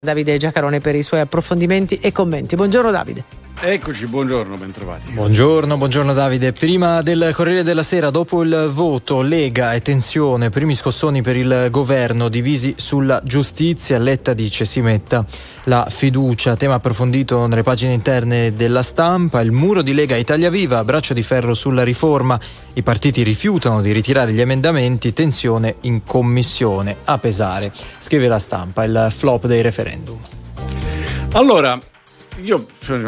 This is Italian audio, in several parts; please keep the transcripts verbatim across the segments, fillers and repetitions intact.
Davide Giacarone per i suoi approfondimenti e commenti. Buongiorno Davide. Eccoci, buongiorno, bentrovati. Buongiorno, buongiorno Davide. Prima del Corriere della Sera, dopo il voto, Lega e tensione, primi scossoni per il governo, divisi sulla giustizia. Letta dice si metta la fiducia, tema approfondito nelle pagine interne della Stampa. Il muro di Lega Italia Viva, braccio di ferro sulla riforma, i partiti rifiutano di ritirare gli emendamenti, tensione in commissione a pesare, scrive la Stampa, il flop dei referendum. Allora, io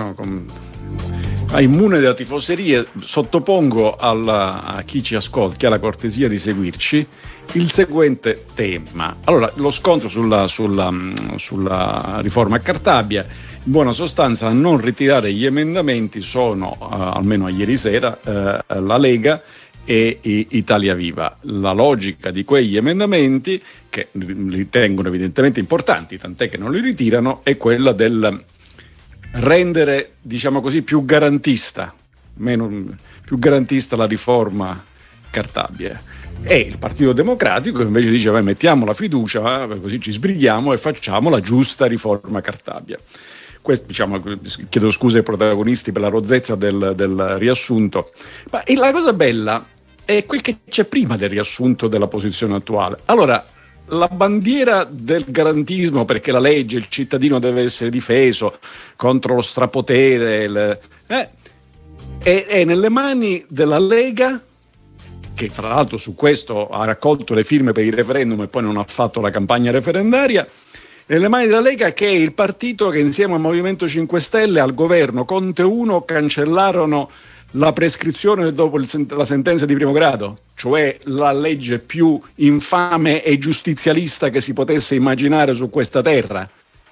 a immune della tifoseria sottopongo alla, a chi ci ascolta, chi ha la cortesia di seguirci, il seguente tema. Allora, lo scontro sulla, sulla, sulla riforma Cartabia, in buona sostanza, a non ritirare gli emendamenti sono, uh, almeno a ieri sera, uh, la Lega e Italia Viva. La logica di quegli emendamenti, che ritengono evidentemente importanti, tant'è che non li ritirano, è quella del rendere, diciamo così, più garantista, meno, più garantista la riforma Cartabia. E il Partito Democratico invece dice: beh, mettiamo la fiducia, così ci sbrighiamo e facciamo la giusta riforma Cartabia. Questo, diciamo, chiedo scusa ai protagonisti per la rozzezza del, del riassunto, ma la cosa bella è quel che c'è prima del riassunto della posizione attuale. Allora, la bandiera del garantismo, perché la legge, il cittadino deve essere difeso contro lo strapotere, il, eh, è, è nelle mani della Lega, che tra l'altro su questo ha raccolto le firme per il referendum e poi non ha fatto la campagna referendaria. Nelle mani della Lega, che è il partito che insieme al Movimento cinque Stelle al governo Conte uno cancellarono la prescrizione dopo il, la sentenza di primo grado, cioè la legge più infame e giustizialista che si potesse immaginare su questa terra.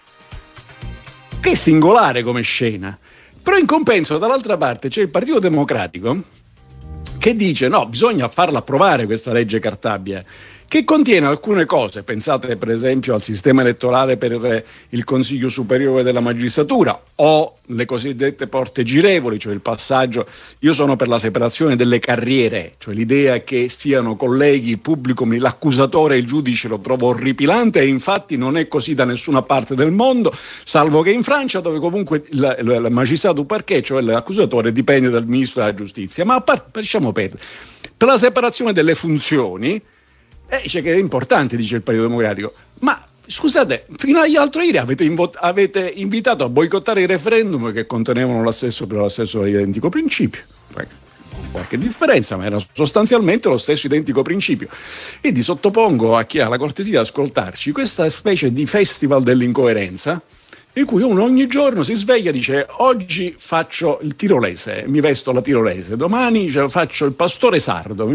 Che singolare come scena. Però in compenso dall'altra parte c'è il Partito Democratico che dice: no, bisogna farla approvare questa legge Cartabia, che contiene alcune cose. Pensate per esempio al sistema elettorale per il Consiglio Superiore della Magistratura o le cosiddette porte girevoli, cioè il passaggio. Io sono per la separazione delle carriere, cioè l'idea che siano colleghi il pubblico, l'accusatore e il giudice lo trovo orripilante, e infatti non è così da nessuna parte del mondo, salvo che in Francia, dove comunque il, il, il magistrato du parquet, cioè l'accusatore, dipende dal ministro della giustizia. Ma a parte, lasciamo perdere, per la separazione delle funzioni, Eh, dice che è importante, dice il Partito Democratico. Ma scusate, fino all'altro ieri avete, invo- avete invitato a boicottare i referendum che contenevano lo stesso, lo stesso identico principio. Qualche differenza, ma era sostanzialmente lo stesso identico principio. E ti sottopongo a chi ha la cortesia di ascoltarci questa specie di festival dell'incoerenza, in cui uno ogni giorno si sveglia e dice: oggi faccio il tirolese, mi vesto la tirolese, domani cioè, faccio il pastore sardo.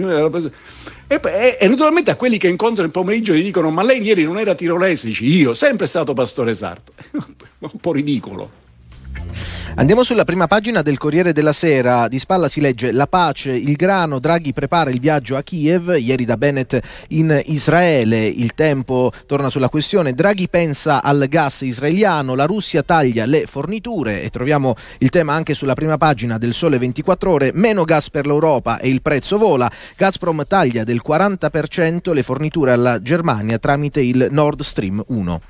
E, e, e naturalmente a quelli che incontro il pomeriggio gli dicono: ma lei ieri non era tirolese? Dici: io, sempre stato pastore sardo. Un po' ridicolo. Andiamo sulla prima pagina del Corriere della Sera. Di spalla si legge: la pace, il grano, Draghi prepara il viaggio a Kiev, ieri da Bennett in Israele. Il Tempo torna sulla questione: Draghi pensa al gas israeliano, la Russia taglia le forniture, e troviamo il tema anche sulla prima pagina del Sole ventiquattro Ore, meno gas per l'Europa e il prezzo vola. Gazprom taglia del quaranta per cento le forniture alla Germania tramite il Nord Stream uno.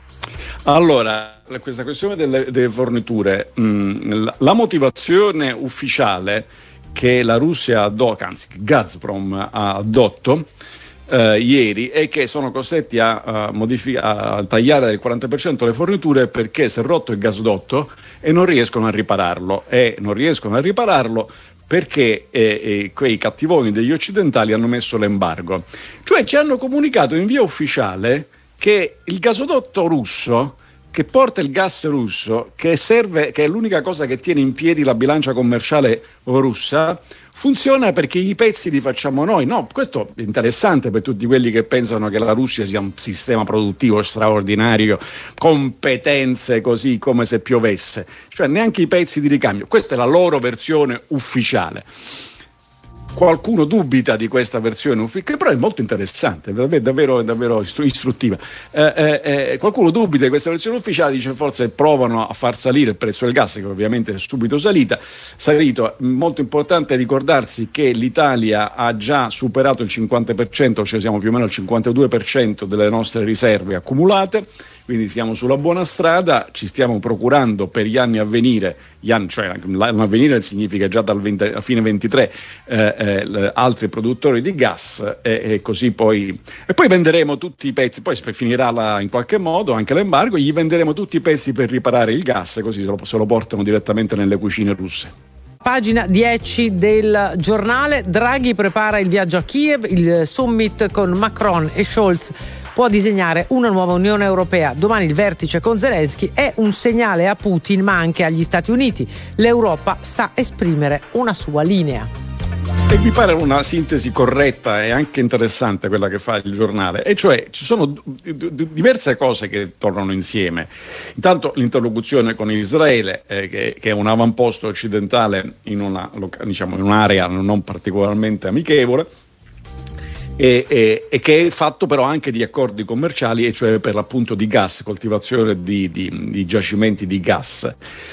Allora, questa questione delle, delle forniture, mh, la motivazione ufficiale che la Russia adotto, anzi Gazprom ha addotto eh, ieri, è che sono costretti a, a, modific- a tagliare del quaranta per cento le forniture perché si è rotto il gasdotto e non riescono a ripararlo e non riescono a ripararlo perché eh, eh, quei cattivoni degli occidentali hanno messo l'embargo. Cioè ci hanno comunicato in via ufficiale che il gasodotto russo, che porta il gas russo, che serve, che è l'unica cosa che tiene in piedi la bilancia commerciale russa, funziona perché i pezzi li facciamo noi. No, questo è interessante per tutti quelli che pensano che la Russia sia un sistema produttivo straordinario, competenze così come se piovesse, cioè neanche i pezzi di ricambio. Questa è la loro versione ufficiale. Qualcuno dubita di questa versione ufficiale, che però è molto interessante, davvero, davvero, davvero istruttiva. Eh, eh, eh, qualcuno dubita di questa versione ufficiale, dice forse provano a far salire il prezzo del gas, che ovviamente è subito salita, salito. Molto importante ricordarsi che l'Italia ha già superato il cinquanta per cento, cioè siamo più o meno al cinquantadue per cento delle nostre riserve accumulate, quindi siamo sulla buona strada, ci stiamo procurando per gli anni a venire, gli anni, cioè l'anno a venire significa già dal venti, a fine ventitré, eh, eh, altri produttori di gas, e, e così poi e poi venderemo tutti i pezzi, poi finirà la, in qualche modo anche l'embargo, gli venderemo tutti i pezzi per riparare il gas, così se lo, se lo portano direttamente nelle cucine russe. Pagina dieci del giornale, Draghi prepara il viaggio a Kiev, il summit con Macron e Scholz può disegnare una nuova Unione Europea. Domani il vertice con Zelensky è un segnale a Putin ma anche agli Stati Uniti. L'Europa sa esprimere una sua linea. E mi pare una sintesi corretta e anche interessante quella che fa il giornale, e cioè ci sono d- d- diverse cose che tornano insieme. Intanto l'interlocuzione con Israele, eh, che, che è un avamposto occidentale in una, diciamo, in un'area non particolarmente amichevole, E, e, e che è fatto però anche di accordi commerciali, e cioè per l'appunto di gas, coltivazione di, di, di giacimenti di gas.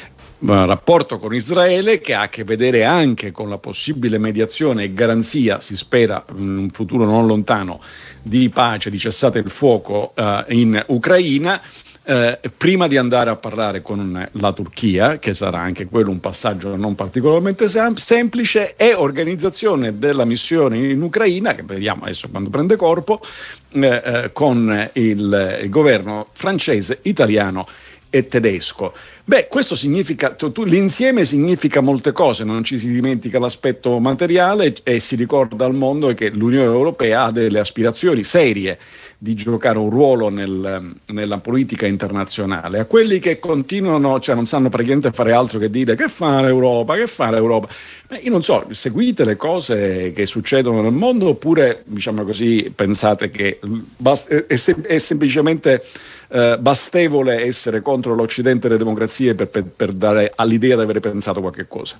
Un rapporto con Israele che ha a che vedere anche con la possibile mediazione e garanzia, si spera in un futuro non lontano, di pace, di cessate il fuoco uh, in Ucraina. Eh, prima di andare a parlare con la Turchia, che sarà anche quello un passaggio non particolarmente sem- semplice, e organizzazione della missione in Ucraina, che vediamo adesso quando prende corpo, eh, eh, con il, il governo francese, italiano e tedesco. Beh, questo significa, tu, tu, l'insieme significa molte cose, non ci si dimentica l'aspetto materiale e si ricorda al mondo che l'Unione Europea ha delle aspirazioni serie di giocare un ruolo nel, nella politica internazionale. A quelli che continuano, cioè non sanno praticamente fare altro che dire che fa l'Europa, che fa l'Europa. Beh, io non so, seguite le cose che succedono nel mondo oppure, diciamo così, pensate che bast- è, sem- è semplicemente eh, bastevole essere contro l'Occidente e le democrazie per, per, per dare all'idea di avere pensato qualche cosa?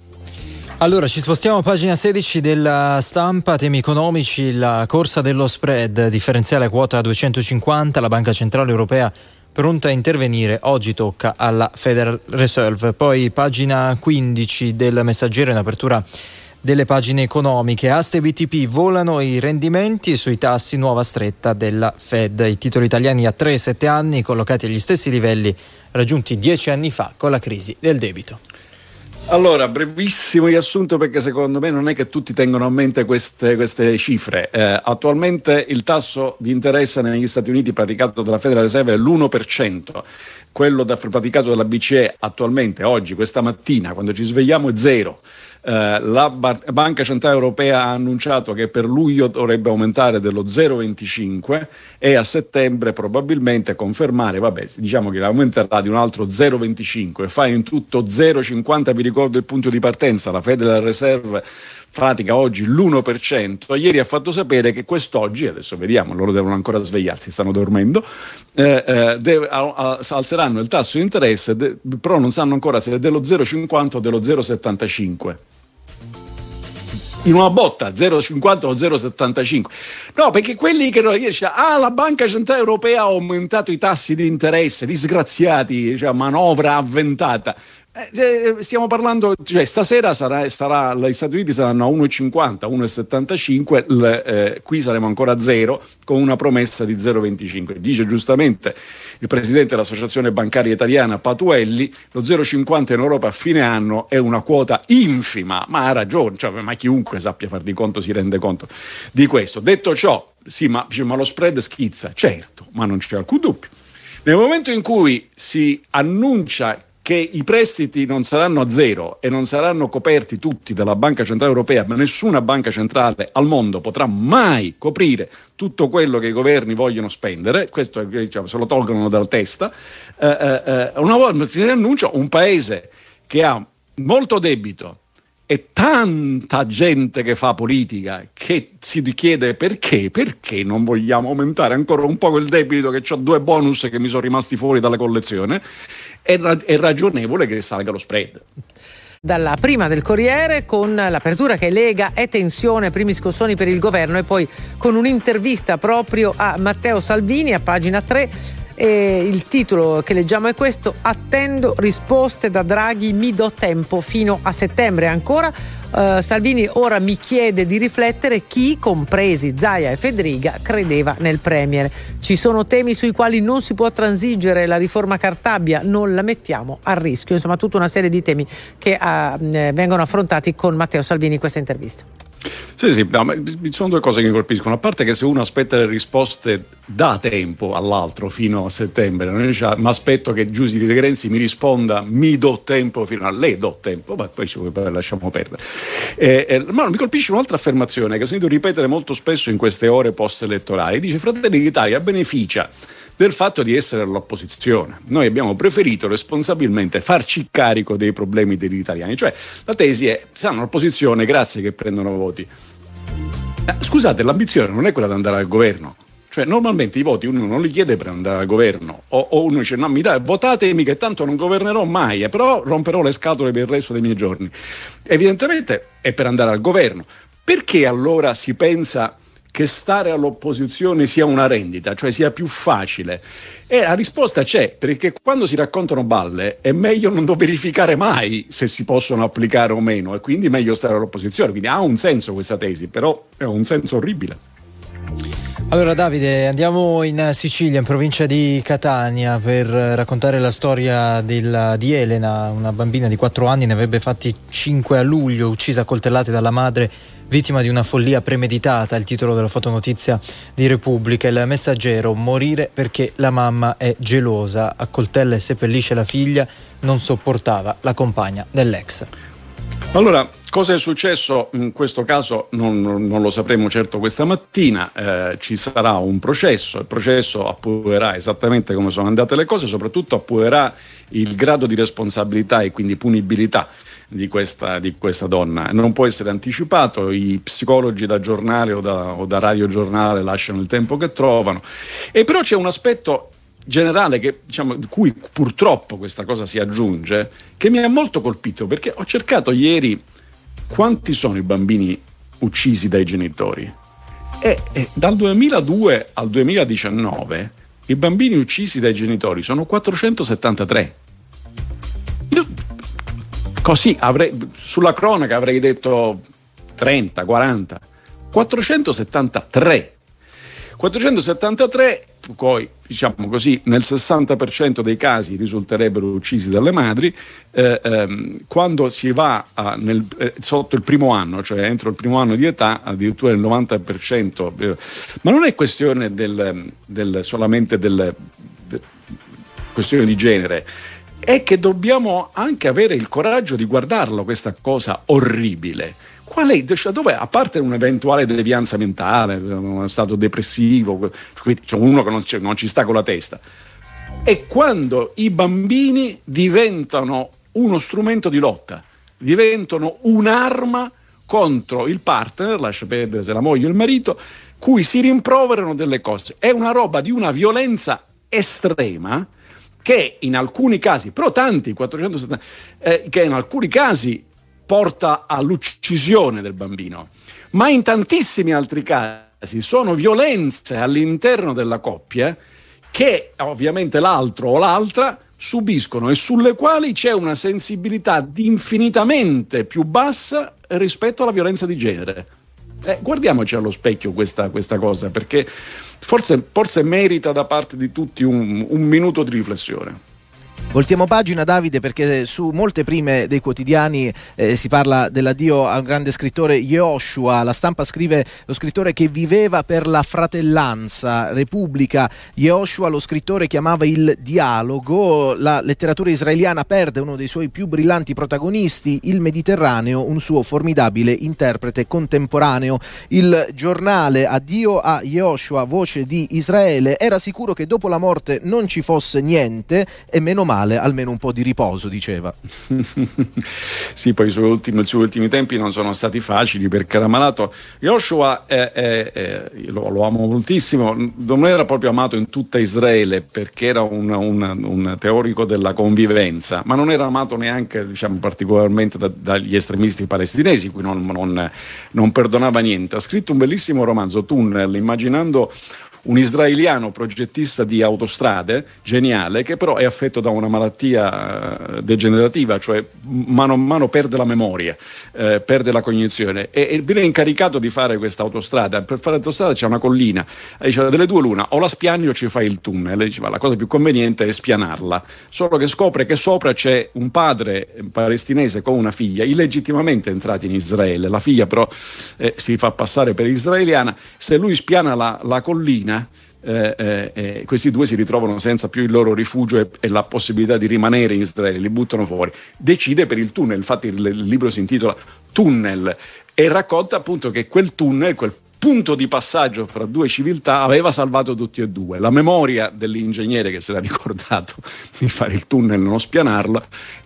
Allora, ci spostiamo a pagina sedici della Stampa, temi economici, la corsa dello spread, differenziale a quota duecentocinquanta, la Banca Centrale Europea pronta a intervenire, oggi tocca alla Federal Reserve. Poi pagina quindici del Messaggero in apertura delle pagine economiche, aste B T P volano i rendimenti e sui tassi nuova stretta della Fed. I titoli italiani a tre sette anni collocati agli stessi livelli raggiunti dieci anni fa con la crisi del debito. Allora, brevissimo riassunto, perché secondo me non è che tutti tengono a mente queste, queste cifre. Eh, attualmente il tasso di interesse negli Stati Uniti praticato dalla Federal Reserve è l'uno per cento, quello da, praticato dalla B C E attualmente, oggi, questa mattina, quando ci svegliamo, è zero. Uh, la Bar- Banca Centrale Europea ha annunciato che per luglio dovrebbe aumentare dello zero virgola venticinque e a settembre probabilmente confermare, vabbè, diciamo che aumenterà di un altro zero virgola venticinque, fa in tutto zero virgola cinquanta, vi ricordo il punto di partenza. La Federal Reserve pratica oggi l'uno per cento, ieri ha fatto sapere che quest'oggi, adesso vediamo, loro devono ancora svegliarsi, stanno dormendo, eh, eh, deve, a, a, alzeranno il tasso di interesse, de, però non sanno ancora se è dello zero virgola cinquanta o dello zero virgola settantacinque. In una botta, zero virgola cinquanta o zero virgola settantacinque. No, perché quelli che non riesce, ah, la Banca Centrale Europea ha aumentato i tassi di interesse, disgraziati, cioè manovra avventata. Eh, stiamo parlando, cioè stasera sarà, sarà, gli Stati Uniti saranno a uno virgola cinquanta, uno virgola settantacinque, l, eh, qui saremo ancora a zero con una promessa di zero virgola venticinque. Dice giustamente il presidente dell'Associazione Bancaria Italiana Patuelli, lo zero virgola cinquanta in Europa a fine anno è una quota infima, ma ha ragione, cioè, ma chiunque sappia far di conto si rende conto di questo. Detto ciò, sì, ma, ma lo spread schizza, certo, ma non c'è alcun dubbio. Nel momento in cui si annuncia che i prestiti non saranno a zero e non saranno coperti tutti dalla Banca Centrale Europea, ma nessuna banca centrale al mondo potrà mai coprire tutto quello che i governi vogliono spendere, questo diciamo, se lo tolgono dalla testa, eh, eh, una volta si annuncia un paese che ha molto debito e tanta gente che fa politica, che si chiede perché, perché non vogliamo aumentare ancora un po' quel debito, che ho due bonus che mi sono rimasti fuori dalla collezione, è, ra- è ragionevole che salga lo spread. Dalla prima del Corriere, con l'apertura che lega e tensione, primi scossoni per il governo, e poi con un'intervista proprio a Matteo Salvini a pagina tre. E il titolo che leggiamo è questo: attendo risposte da Draghi, mi do tempo fino a settembre. Ancora uh, Salvini ora mi chiede di riflettere chi, compresi Zaia e Fedriga, credeva nel Premier. Ci sono temi sui quali non si può transigere, la riforma Cartabia non la mettiamo a rischio. Insomma, tutta una serie di temi che uh, vengono affrontati con Matteo Salvini in questa intervista. Sì, sì, no, ma ci sono due cose che mi colpiscono. A parte che se uno aspetta le risposte da tempo all'altro fino a settembre, non dice, ma aspetto che Giuseppe De Renzi mi risponda mi do tempo fino a lei do tempo, ma poi ci lasciamo perdere. Eh, eh, ma mi colpisce un'altra affermazione che ho sentito ripetere molto spesso in queste ore post-elettorali. Dice: Fratelli d'Italia beneficia del fatto di essere all'opposizione. Noi abbiamo preferito responsabilmente farci carico dei problemi degli italiani. Cioè, la tesi è: stanno all'opposizione, grazie che prendono voti. Eh, scusate, l'ambizione non è quella di andare al governo. Cioè, normalmente i voti uno non li chiede per andare al governo, o, o uno dice: no, mi dai, votatemi che tanto non governerò mai, eh, però romperò le scatole per il resto dei miei giorni. Evidentemente è per andare al governo. Perché allora si pensa che stare all'opposizione sia una rendita, cioè sia più facile? E la risposta c'è, perché quando si raccontano balle è meglio non verificare mai se si possono applicare o meno, e quindi è meglio stare all'opposizione. Quindi ha un senso questa tesi, però è un senso orribile. Allora Davide, andiamo in Sicilia, in provincia di Catania, per raccontare la storia del, di Elena, una bambina di quattro anni, ne avrebbe fatti cinque a luglio, uccisa a coltellate dalla madre, vittima di una follia premeditata. Il titolo della fotonotizia di Repubblica. Il Messaggero: morire perché la mamma è gelosa, accoltella e seppellisce la figlia, non sopportava la compagna dell'ex. Allora, cosa è successo in questo caso non, non lo sapremo certo questa mattina. Eh, ci sarà un processo, il processo appurerà esattamente come sono andate le cose, soprattutto appurerà il grado di responsabilità e quindi punibilità di questa, di questa donna. Non può essere anticipato, i psicologi da giornale o da, o da radiogiornale lasciano il tempo che trovano. E però c'è un aspetto generale che, diciamo, di cui purtroppo questa cosa si aggiunge, che mi ha molto colpito, perché ho cercato ieri quanti sono i bambini uccisi dai genitori e, e dal duemiladue al duemiladiciannove i bambini uccisi dai genitori sono quattrocentosettantatré. Io così avrei, sulla cronaca avrei detto trenta, quaranta, quattrocentosettantatré quattrocentosettantatré, poi diciamo così nel sessanta per cento dei casi risulterebbero uccisi dalle madri. eh, ehm, quando si va a, nel, eh, sotto il primo anno, cioè entro il primo anno di età, addirittura il novanta per cento. Eh, ma non è questione del, del solamente del, del questione di genere, è che dobbiamo anche avere il coraggio di guardarlo questa cosa orribile. Qual è, dove, a parte un'eventuale devianza mentale, uno stato depressivo, c'è uno che non, non ci sta con la testa, è quando i bambini diventano uno strumento di lotta, diventano un'arma contro il partner, lascia perdere se la moglie o il marito, cui si rimproverano delle cose. È una roba di una violenza estrema che in alcuni casi, però tanti, quattrocentosettanta, eh, che in alcuni casi porta all'uccisione del bambino, ma in tantissimi altri casi sono violenze all'interno della coppia che ovviamente l'altro o l'altra subiscono e sulle quali c'è una sensibilità infinitamente più bassa rispetto alla violenza di genere. Eh, guardiamoci allo specchio questa, questa cosa, perché forse, forse merita da parte di tutti un, un minuto di riflessione. Voltiamo pagina, Davide, perché su molte prime dei quotidiani eh, si parla dell'addio al grande scrittore Yehoshua. La Stampa scrive: lo scrittore che viveva per la fratellanza. Repubblica: Yehoshua, lo scrittore che amava il dialogo. La letteratura israeliana perde uno dei suoi più brillanti protagonisti, il Mediterraneo, un suo formidabile interprete contemporaneo. Il Giornale: addio a Yehoshua, voce di Israele. Era sicuro che dopo la morte non ci fosse niente e meno male, almeno un po' di riposo, diceva. Sì, poi i suoi ultimi, i suoi ultimi tempi non sono stati facili perché era malato. Yehoshua è, è, è, lo, lo amo moltissimo, non era proprio amato in tutta Israele perché era un, un, un teorico della convivenza, ma non era amato neanche, diciamo, particolarmente da, dagli estremisti palestinesi, cui non, non, non perdonava niente. Ha scritto un bellissimo romanzo, Tunnel, immaginando un israeliano progettista di autostrade, geniale, che però è affetto da una malattia degenerativa, cioè mano a mano perde la memoria, eh, perde la cognizione, e, e viene incaricato di fare questa autostrada. Per fare l'autostrada c'è una collina, e dice delle due l'una, o la spiani o ci fai il tunnel. E diceva la cosa più conveniente è spianarla, solo che scopre che sopra c'è un padre palestinese con una figlia illegittimamente entrati in Israele, la figlia però eh, si fa passare per israeliana. Se lui spiana la, la collina, Eh, eh, eh, questi due si ritrovano senza più il loro rifugio e, e la possibilità di rimanere in Israele, li buttano fuori. Decide per il tunnel, infatti il, il libro si intitola Tunnel e racconta appunto che quel tunnel, quel punto di passaggio fra due civiltà aveva salvato tutti e due. La memoria dell'ingegnere che si era ricordato di fare il tunnel, non spianarlo,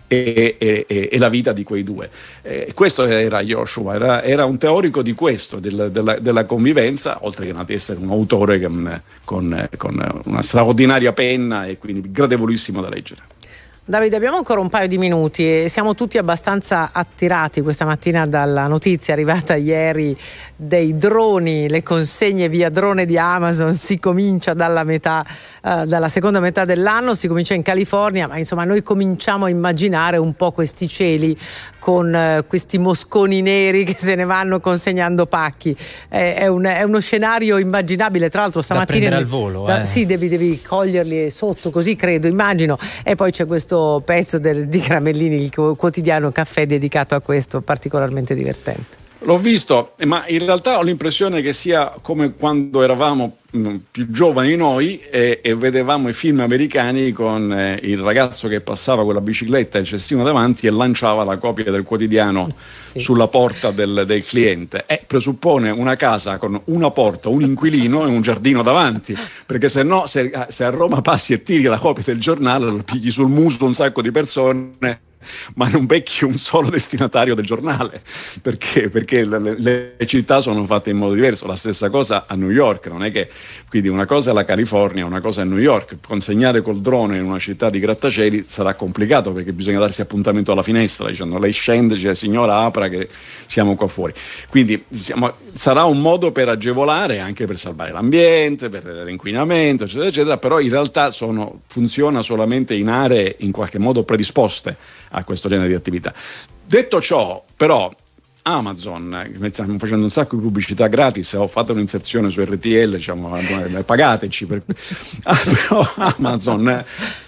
e, e, e la vita di quei due. Eh, questo era Yoshua, era, era un teorico di questo, del, della, della convivenza, oltre che ad essere un autore che, con, con una straordinaria penna e quindi gradevolissimo da leggere. Davide, abbiamo ancora un paio di minuti e siamo tutti abbastanza attirati questa mattina dalla notizia arrivata ieri dei droni, le consegne via drone di Amazon. Si comincia dalla metà, eh, dalla seconda metà dell'anno, si comincia in California, ma insomma noi cominciamo a immaginare un po' questi cieli con eh, questi mosconi neri che se ne vanno consegnando pacchi. Eh, è, un, è uno scenario immaginabile, tra l'altro stamattina... Da prendere al volo. Da, eh. Sì, devi, devi coglierli sotto, così credo, immagino. E poi c'è questo pezzo del, di Gramellini, il quotidiano Caffè dedicato a questo, particolarmente divertente. L'ho visto, ma in realtà ho l'impressione che sia come quando eravamo mh, più giovani noi e, e vedevamo i film americani con eh, il ragazzo che passava con la bicicletta e il cestino davanti e lanciava la copia del quotidiano sì. sulla porta del, del cliente. E presuppone una casa con una porta, un inquilino e un giardino davanti, perché se no, se, se a Roma passi e tiri la copia del giornale, lo pigli sul muso un sacco di persone, ma non becchi un solo destinatario del giornale, perché, perché le, le città sono fatte in modo diverso. La stessa cosa a New York, non è che, quindi una cosa è la California, una cosa è New York. Consegnare col drone in una città di grattacieli sarà complicato, perché bisogna darsi appuntamento alla finestra dicendo lei scende, dice signora apra che siamo qua fuori. Quindi siamo, sarà un modo per agevolare, anche per salvare l'ambiente, per l'inquinamento eccetera eccetera, però in realtà sono, funziona solamente in aree in qualche modo predisposte a questo genere di attività. Detto ciò, però, Amazon, stiamo facendo un sacco di pubblicità gratis, ho fatto un'inserzione su R T L, diciamo, pagateci per... ah, però Amazon,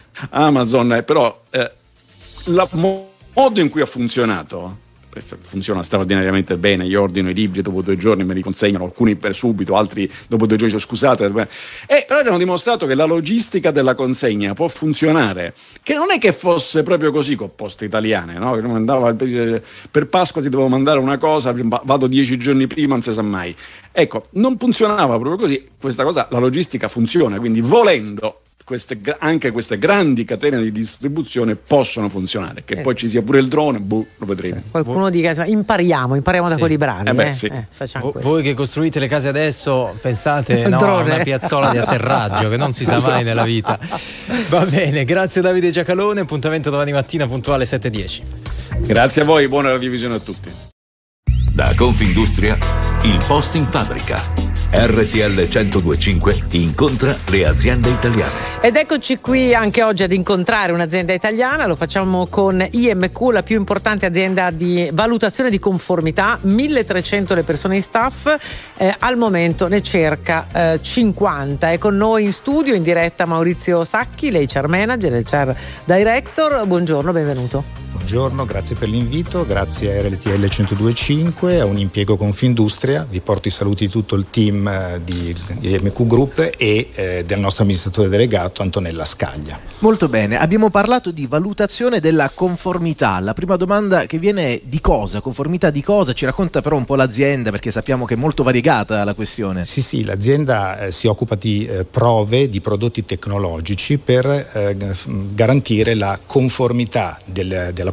Amazon, però eh, il modo in cui ha funzionato funziona straordinariamente bene. Io ordino i libri, dopo due giorni me li consegnano, alcuni per subito, altri dopo due giorni, scusate, e però hanno dimostrato che la logistica della consegna può funzionare, che non è che fosse proprio così con Poste Italiane, no? Che mandava, per Pasqua ti devo mandare una cosa, vado dieci giorni prima, non si sa mai. Ecco, non funzionava proprio così. Questa cosa, la logistica funziona, quindi volendo Queste, anche queste grandi catene di distribuzione possono funzionare. Che eh, poi ci sia pure il drone, boh, lo vedremo. Sì. Qualcuno dica insomma, impariamo, impariamo da sì. quelli bravi. Eh beh, eh? sì. Eh, Vo- voi che costruite le case adesso pensate no, a drone. una piazzola di atterraggio che non si sa mai nella vita. Va bene, grazie Davide Giacalone, appuntamento domani mattina puntuale sette e dieci. Grazie a voi, buona radiovisione a tutti. Da Confindustria, il posto in fabbrica. R T L centodue e cinque incontra le aziende italiane. Ed eccoci qui anche oggi ad incontrare un'azienda italiana. Lo facciamo con I M Q, la più importante azienda di valutazione di conformità, milletrecento le persone in staff, eh, al momento ne cerca eh, cinquanta. È con noi in studio in diretta Maurizio Sacchi, l'H R Manager, H R Director. Buongiorno, benvenuto. Buongiorno, grazie per l'invito, grazie a R T L centodue e cinque, a un impiego Confindustria. Vi porto i saluti di tutto il team di I M Q Group e eh, del nostro amministratore delegato Antonella Scaglia. Molto bene, abbiamo parlato di valutazione della conformità. La prima domanda che viene è di cosa? Conformità di cosa? Ci racconta però un po' l'azienda, perché sappiamo che è molto variegata la questione. Sì, sì, l'azienda eh, si occupa di eh, prove di prodotti tecnologici per eh, garantire la conformità del, della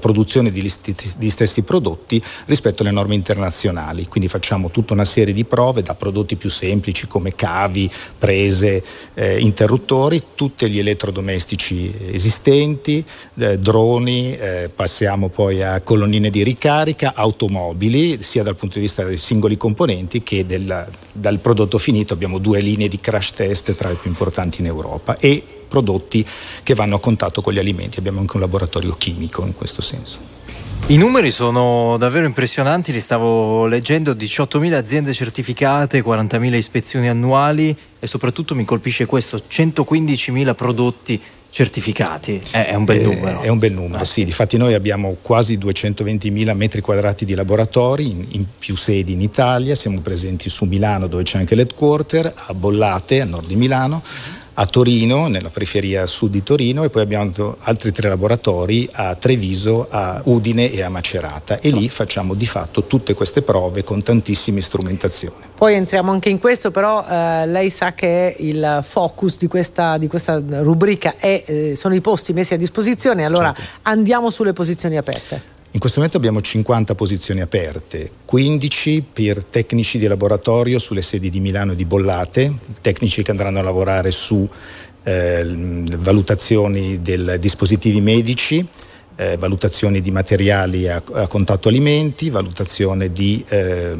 produzione di, di stessi prodotti rispetto alle norme internazionali. Quindi facciamo tutta una serie di prove, da prodotti più semplici come cavi, prese, eh, interruttori, tutti gli elettrodomestici esistenti, eh, droni, eh, passiamo poi a colonnine di ricarica, automobili, sia dal punto di vista dei singoli componenti che del, dal prodotto finito. Abbiamo due linee di crash test tra le più importanti in Europa e prodotti che vanno a contatto con gli alimenti. Abbiamo anche un laboratorio chimico in questo senso. I numeri sono davvero impressionanti, li stavo leggendo: diciottomila aziende certificate, quarantamila ispezioni annuali e soprattutto mi colpisce questo, centoquindicimila prodotti certificati. È un bel numero. È un bel numero, sì. Difatti noi abbiamo quasi duecentoventimila metri quadrati di laboratori in, in più sedi in Italia. Siamo presenti su Milano, dove c'è anche l'headquarter, a Bollate, a nord di Milano, a Torino, nella periferia sud di Torino, e poi abbiamo altri tre laboratori a Treviso, a Udine e a Macerata, e lì facciamo di fatto tutte queste prove con tantissime strumentazioni. Poi entriamo anche in questo, però eh, lei sa che il focus di questa, di questa rubrica è, eh, sono i posti messi a disposizione, allora certo. Andiamo sulle posizioni aperte. In questo momento abbiamo cinquanta posizioni aperte, quindici per tecnici di laboratorio sulle sedi di Milano e di Bollate, tecnici che andranno a lavorare su eh, valutazioni dei dispositivi medici, eh, valutazioni di materiali a, a contatto alimenti, valutazione di eh,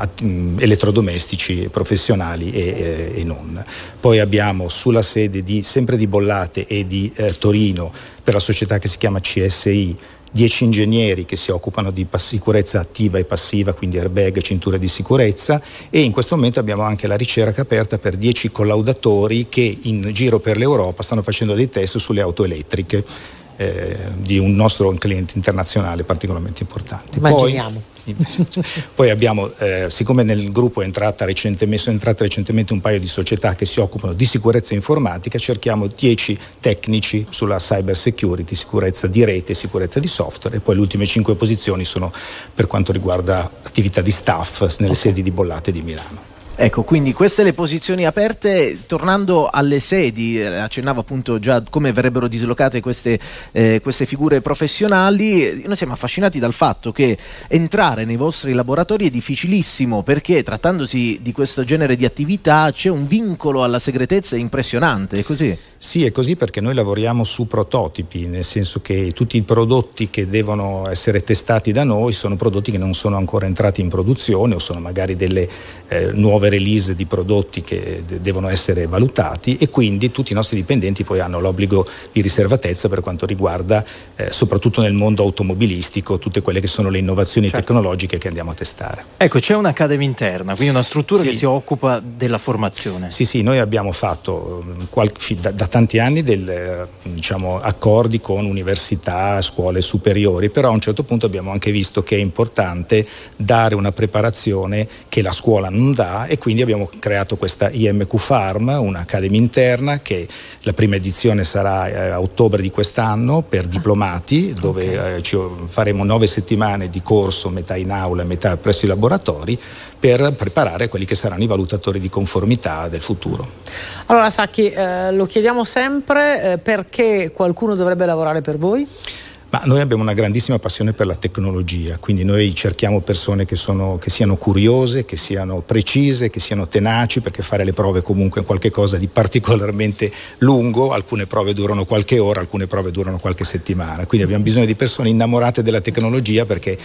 elettrodomestici professionali e, e, e non. Poi abbiamo sulla sede di, sempre di Bollate e di eh, Torino, per la società che si chiama C S I, dieci ingegneri che si occupano di sicurezza attiva e passiva, quindi airbag, cinture di sicurezza, e in questo momento abbiamo anche la ricerca aperta per dieci collaudatori che in giro per l'Europa stanno facendo dei test sulle auto elettriche eh, di un nostro cliente internazionale particolarmente importante. Immaginiamo. Poi, poi abbiamo, eh, siccome nel gruppo è entrata recentemente, sono entrate recentemente un paio di società che si occupano di sicurezza informatica, cerchiamo dieci tecnici sulla cyber security, sicurezza di rete, sicurezza di software, e poi le ultime cinque posizioni sono per quanto riguarda attività di staff nelle okay. sedi di Bollate e di Milano. Ecco, quindi queste le posizioni aperte. Tornando alle sedi, accennavo appunto già come verrebbero dislocate queste, eh, queste figure professionali. Noi siamo affascinati dal fatto che entrare nei vostri laboratori è difficilissimo, perché trattandosi di questo genere di attività c'è un vincolo alla segretezza impressionante, è così? Sì, è così, perché noi lavoriamo su prototipi, nel senso che tutti i prodotti che devono essere testati da noi sono prodotti che non sono ancora entrati in produzione, o sono magari delle eh, nuove release di prodotti che de- devono essere valutati, e quindi tutti i nostri dipendenti poi hanno l'obbligo di riservatezza per quanto riguarda eh, soprattutto nel mondo automobilistico tutte quelle che sono le innovazioni certo. tecnologiche che andiamo a testare. Ecco, c'è un'Academy interna, quindi una struttura sì. che si occupa della formazione. Sì, sì, noi abbiamo fatto qualche, da, da tanti anni del, diciamo, accordi con università, scuole superiori, però a un certo punto abbiamo anche visto che è importante dare una preparazione che la scuola non dà, e quindi abbiamo creato questa I M Q Farm, un'Academy interna, che la prima edizione sarà eh, a ottobre di quest'anno per diplomati, dove okay. eh, ci faremo nove settimane di corso, metà in aula e metà presso i laboratori, per preparare quelli che saranno i valutatori di conformità del futuro. Allora Sacchi, eh, lo chiediamo sempre, eh, perché qualcuno dovrebbe lavorare per voi? Ma noi abbiamo una grandissima passione per la tecnologia, quindi noi cerchiamo persone che, sono, che siano curiose, che siano precise, che siano tenaci, perché fare le prove comunque è qualcosa di particolarmente lungo, alcune prove durano qualche ora, alcune prove durano qualche settimana, quindi abbiamo bisogno di persone innamorate della tecnologia, perché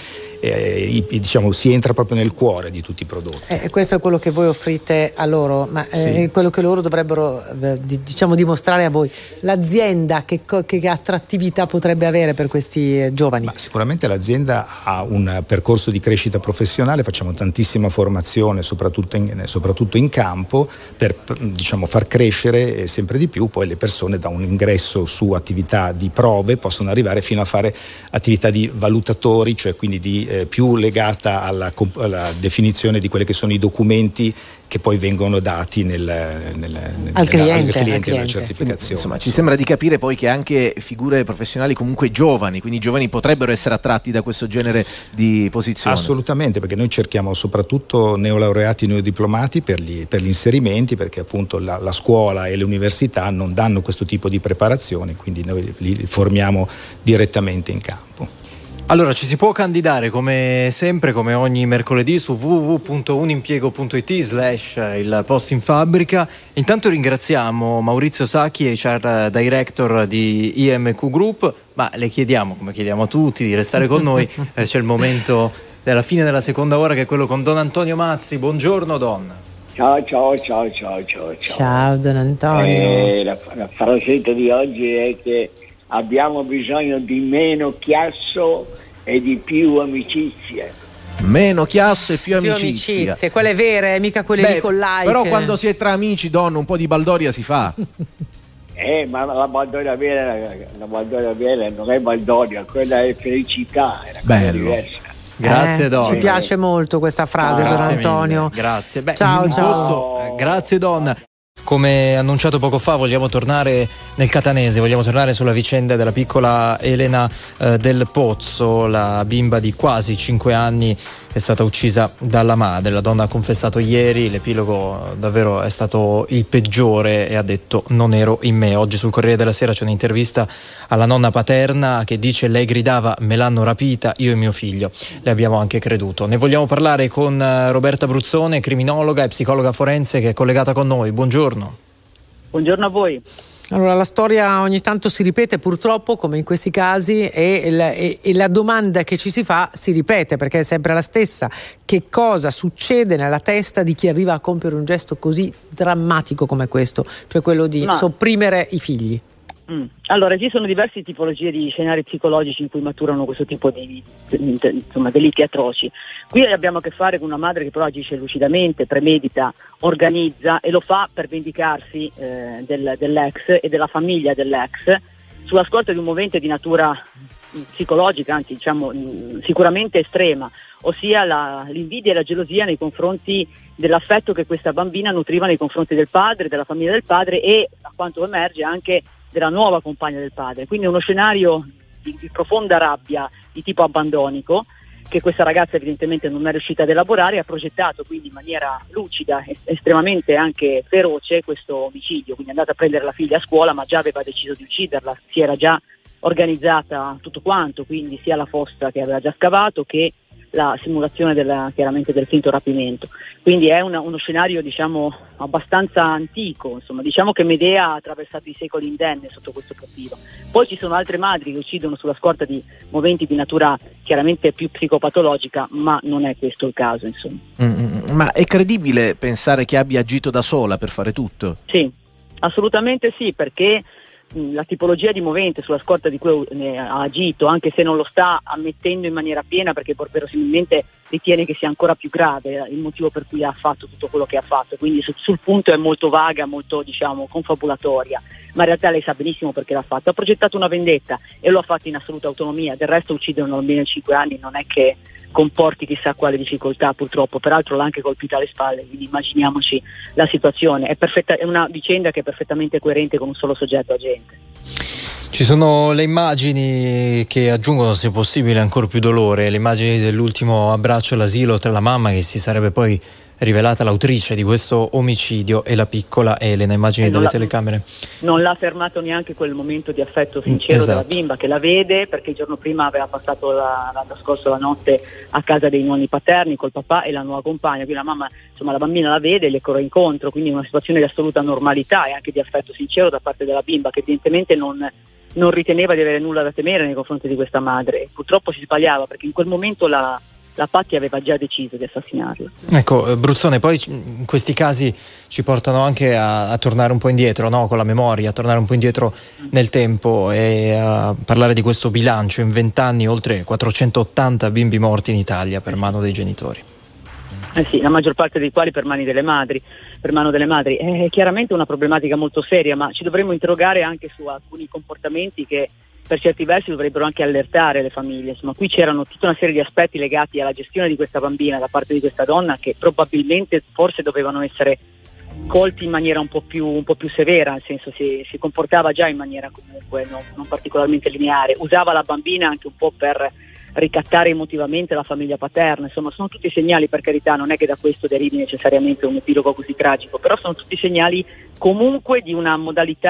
eh, diciamo, si entra proprio nel cuore di tutti i prodotti. E eh, questo è quello che voi offrite a loro, ma eh, sì. è quello che loro dovrebbero eh, diciamo dimostrare a voi. L'azienda che, che attrattività potrebbe avere per questi giovani? Ma sicuramente l'azienda ha un percorso di crescita professionale, facciamo tantissima formazione soprattutto in, soprattutto in campo, per diciamo, far crescere sempre di più poi le persone. Da un ingresso su attività di prove possono arrivare fino a fare attività di valutatori, cioè quindi di, eh, più legata alla, alla definizione di quelli che sono i documenti che poi vengono dati nel, nel, nel, al cliente, al cliente, al cliente. Della certificazione. Quindi, insomma, ci sembra di capire poi che anche figure professionali comunque giovani, quindi i giovani potrebbero essere attratti da questo genere di posizioni. Assolutamente, perché noi cerchiamo soprattutto neolaureati, neodiplomati per gli, per gli inserimenti, perché appunto la, la scuola e le università non danno questo tipo di preparazione, quindi noi li formiamo direttamente in campo. Allora, ci si può candidare come sempre, come ogni mercoledì, su w w w punto unimpiego punto i t slash il post in fabbrica. Intanto ringraziamo Maurizio Sacchi, H R Director di I M Q Group, ma le chiediamo, come chiediamo a tutti, di restare con noi. Eh, c'è il momento della fine della seconda ora, che è quello con Don Antonio Mazzi. Buongiorno Don. Ciao ciao ciao ciao ciao ciao. Ciao Don Antonio. Eh, la, la frasetta di oggi è che abbiamo bisogno di meno chiasso e di più amicizie. Meno chiasso e più, più amicizia. amicizie, quelle vere, mica quelle Beh, lì con like. Però quando si è tra amici, Don, un po' di baldoria si fa. Eh, ma la baldoria vera, la baldoria vera non è baldoria, quella è felicità, è una cosa Bello. diversa. Grazie eh, Don. Ci piace molto questa frase, Ah, Don Grazie Antonio. mille. Grazie. Beh, Ciao, in ciao. posto- eh, grazie Don. Come annunciato poco fa, vogliamo tornare nel catanese, vogliamo tornare sulla vicenda della piccola Elena eh, del Pozzo, la bimba di quasi cinque anni è stata uccisa dalla madre. La donna ha confessato ieri, l'epilogo davvero è stato il peggiore e ha detto: non ero in me. Oggi sul Corriere della Sera c'è un'intervista alla nonna paterna che dice: lei gridava me l'hanno rapita, io e mio figlio. Le abbiamo anche creduto. Ne vogliamo parlare con Roberta Bruzzone, criminologa e psicologa forense, che è collegata con noi. Buongiorno. Buongiorno a voi. Allora, la storia ogni tanto si ripete purtroppo, come in questi casi, e la, e, e la domanda che ci si fa si ripete, perché è sempre la stessa: che cosa succede nella testa di chi arriva a compiere un gesto così drammatico come questo, cioè quello di Ma... sopprimere i figli? Mm. Allora, esistono diverse tipologie di scenari psicologici in cui maturano questo tipo di, di, di insomma, delitti atroci. Qui abbiamo a che fare con una madre che però agisce lucidamente, premedita, organizza e lo fa per vendicarsi eh, del, dell'ex e della famiglia dell'ex, sulla scorta di un movente di natura psicologica, anzi diciamo sicuramente estrema, ossia la, l'invidia e la gelosia nei confronti dell'affetto che questa bambina nutriva nei confronti del padre, della famiglia del padre e, a quanto emerge, anche della nuova compagna del padre. Quindi uno scenario di, di profonda rabbia di tipo abbandonico, che questa ragazza evidentemente non è riuscita ad elaborare, e ha progettato quindi in maniera lucida e estremamente anche feroce questo omicidio. Quindi è andata a prendere la figlia a scuola, ma già aveva deciso di ucciderla, si era già organizzata tutto quanto, quindi sia la fossa che aveva già scavato che la simulazione della, chiaramente del finto rapimento. Quindi è una, uno scenario diciamo abbastanza antico, insomma, diciamo che Medea ha attraversato i secoli indenne sotto questo profilo. Poi ci sono altre madri che uccidono sulla scorta di moventi di natura chiaramente più psicopatologica, ma non è questo il caso, insomma. Mm, ma è credibile pensare che abbia agito da sola per fare tutto? Sì, assolutamente sì, perché la tipologia di movente sulla scorta di cui ha agito, anche se non lo sta ammettendo in maniera piena, perché verosimilmente ritiene che sia ancora più grave il motivo per cui ha fatto tutto quello che ha fatto, quindi sul, sul punto è molto vaga, molto diciamo confabulatoria, ma in realtà lei sa benissimo perché l'ha fatto. Ha progettato una vendetta e lo ha fatto in assoluta autonomia. Del resto uccidere un bambino di cinque anni non è che comporti chissà quale difficoltà, purtroppo. Peraltro l'ha anche colpita alle spalle, quindi immaginiamoci la situazione. È, perfetta, è una vicenda che è perfettamente coerente con un solo soggetto agente. Ci sono le immagini che aggiungono, se possibile, ancora più dolore, le immagini dell'ultimo abbraccio all'asilo tra la mamma, che si sarebbe poi rivelata l'autrice di questo omicidio, e la piccola Elena, immagini eh, delle la, telecamere. Non l'ha fermato neanche quel momento di affetto sincero esatto. della bimba, che la vede, perché il giorno prima aveva passato la, l'anno scorso la notte a casa dei nonni paterni col papà e la nuova compagna, quindi la mamma, insomma, la bambina la vede e le corre incontro, quindi una situazione di assoluta normalità e anche di affetto sincero da parte della bimba, che evidentemente non, non riteneva di avere nulla da temere nei confronti di questa madre. Purtroppo si sbagliava, perché in quel momento la La Patti aveva già deciso di assassinarlo. Ecco, Bruzzone, poi in questi casi ci portano anche a, a tornare un po' indietro, no? Con la memoria, a tornare un po' indietro nel tempo e a parlare di questo bilancio: in vent'anni oltre quattrocentottanta bimbi morti in Italia per mano dei genitori. Eh sì, la maggior parte dei quali per mani delle madri, per mano delle madri. È chiaramente una problematica molto seria, ma ci dovremmo interrogare anche su alcuni comportamenti che per certi versi dovrebbero anche allertare le famiglie. Insomma, qui c'erano tutta una serie di aspetti legati alla gestione di questa bambina da parte di questa donna, che probabilmente forse dovevano essere colti in maniera un po' più, un po' più severa, nel senso si, si comportava già in maniera comunque non, non particolarmente lineare, usava la bambina anche un po' per ricattare emotivamente la famiglia paterna. Insomma, sono tutti segnali, per carità, non è che da questo derivi necessariamente un epilogo così tragico, però sono tutti segnali comunque di una modalità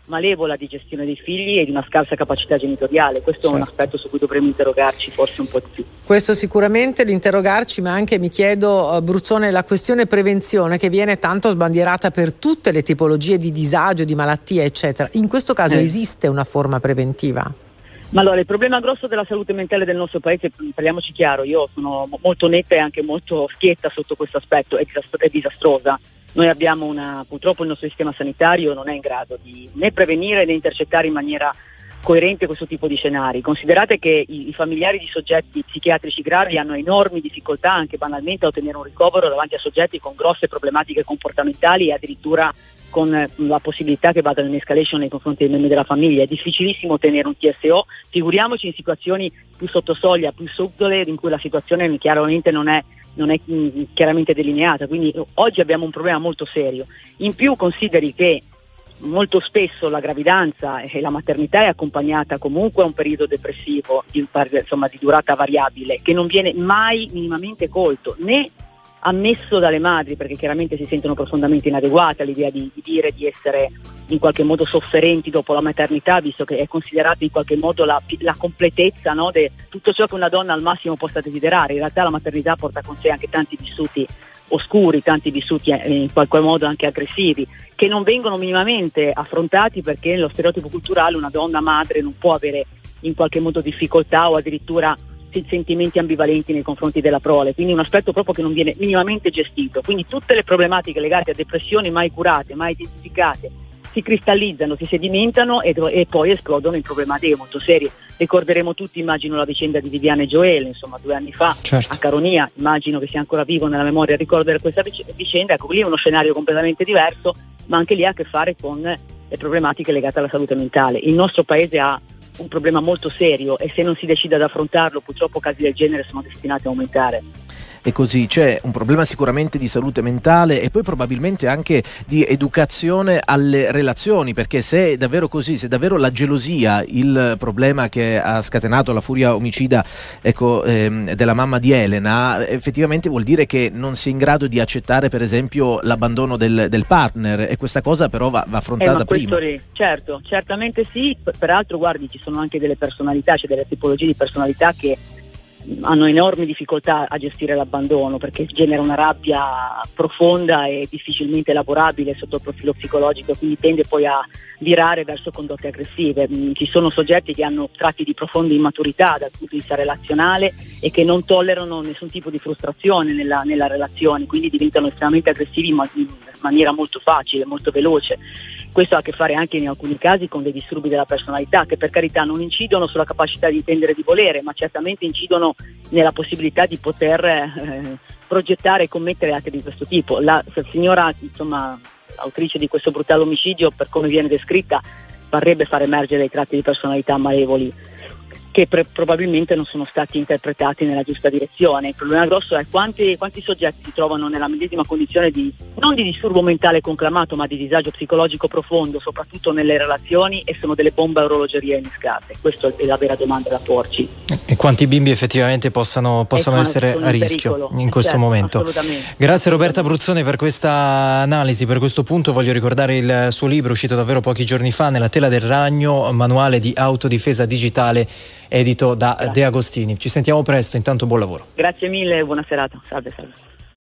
malevola di gestione dei figli e di una scarsa capacità genitoriale. Questo certo. è un aspetto su cui dovremmo interrogarci forse un po' di più. Questo sicuramente, l'interrogarci, ma anche mi chiedo, Bruzzone, la questione prevenzione che viene tanto sbandierata per tutte le tipologie di disagio, di malattia eccetera. In questo caso eh. esiste una forma preventiva? Ma allora, il problema grosso della salute mentale del nostro paese, parliamoci chiaro, io sono molto netta e anche molto schietta sotto questo aspetto, è, disastro- è disastrosa. Noi abbiamo una, purtroppo il nostro sistema sanitario non è in grado di né prevenire né intercettare in maniera coerente questo tipo di scenari. Considerate che i, i familiari di soggetti psichiatrici gravi hanno enormi difficoltà anche banalmente a ottenere un ricovero davanti a soggetti con grosse problematiche comportamentali e addirittura con la possibilità che vadano in escalation nei confronti dei membri della famiglia. È difficilissimo ottenere un T S O, figuriamoci in situazioni più sotto soglia, più subdole, in cui la situazione chiaramente non è, non è mh, chiaramente delineata. Quindi oggi abbiamo un problema molto serio. In più consideri che molto spesso la gravidanza e la maternità è accompagnata comunque a un periodo depressivo di, insomma, di durata variabile, che non viene mai minimamente colto né ammesso dalle madri, perché chiaramente si sentono profondamente inadeguate all'idea di, di dire di essere in qualche modo sofferenti dopo la maternità, visto che è considerata in qualche modo la, la completezza, no, di tutto ciò che una donna al massimo possa desiderare. In realtà la maternità porta con sé anche tanti vissuti oscuri, tanti vissuti eh, in qualche modo anche aggressivi, che non vengono minimamente affrontati perché nello stereotipo culturale una donna madre non può avere in qualche modo difficoltà o addirittura sentimenti ambivalenti nei confronti della prole, quindi un aspetto proprio che non viene minimamente gestito. Quindi tutte le problematiche legate a depressioni mai curate, mai identificate, si cristallizzano, si sedimentano e, e poi esplodono in problematiche molto serie. Ricorderemo tutti, immagino, la vicenda di Viviana e Joel, insomma due anni fa, certo. a Caronia, immagino che sia ancora vivo nella memoria il ricordo di questa vicenda. Ecco, lì è uno scenario completamente diverso, ma anche lì ha a che fare con le problematiche legate alla salute mentale. Il nostro paese ha un problema molto serio e se non si decide ad affrontarlo purtroppo casi del genere sono destinati a aumentare. E così c'è un problema sicuramente di salute mentale e poi probabilmente anche di educazione alle relazioni, perché se è davvero così, se è davvero la gelosia il problema che ha scatenato la furia omicida ecco, ehm, della mamma di Elena, effettivamente vuol dire che non si è in grado di accettare per esempio l'abbandono del, del partner, e questa cosa però va, va affrontata eh, prima. Ri- certo, certamente sì, peraltro guardi ci sono anche delle personalità, c'è cioè delle tipologie di personalità che hanno enormi difficoltà a gestire l'abbandono perché genera una rabbia profonda e difficilmente elaborabile sotto il profilo psicologico, quindi tende poi a virare verso condotte aggressive. Ci sono soggetti che hanno tratti di profonda immaturità dal punto di vista relazionale e che non tollerano nessun tipo di frustrazione nella, nella relazione, quindi diventano estremamente aggressivi ma in maniera molto facile, molto veloce. Questo ha a che fare anche in alcuni casi con dei disturbi della personalità che per carità non incidono sulla capacità di intendere e di volere, ma certamente incidono nella possibilità di poter eh, progettare e commettere atti di questo tipo. La, la signora, insomma, autrice di questo brutale omicidio, per come viene descritta, parrebbe far emergere dei tratti di personalità malevoli che pre- probabilmente non sono stati interpretati nella giusta direzione. Il problema grosso è quanti, quanti soggetti si trovano nella medesima condizione di non di disturbo mentale conclamato, ma di disagio psicologico profondo, soprattutto nelle relazioni, e sono delle bombe a orologeria innescate. Questa è la vera domanda da porci. E quanti bimbi effettivamente possano, possono essere a rischio pericolo. in questo certo, momento. Grazie Roberta Bruzzone per questa analisi, per questo punto. Voglio ricordare il suo libro uscito davvero pochi giorni fa, Nella tela del ragno, manuale di autodifesa digitale, edito da Grazie. De Agostini. Ci sentiamo presto, intanto buon lavoro. Grazie mille e buona serata. Salve, salve.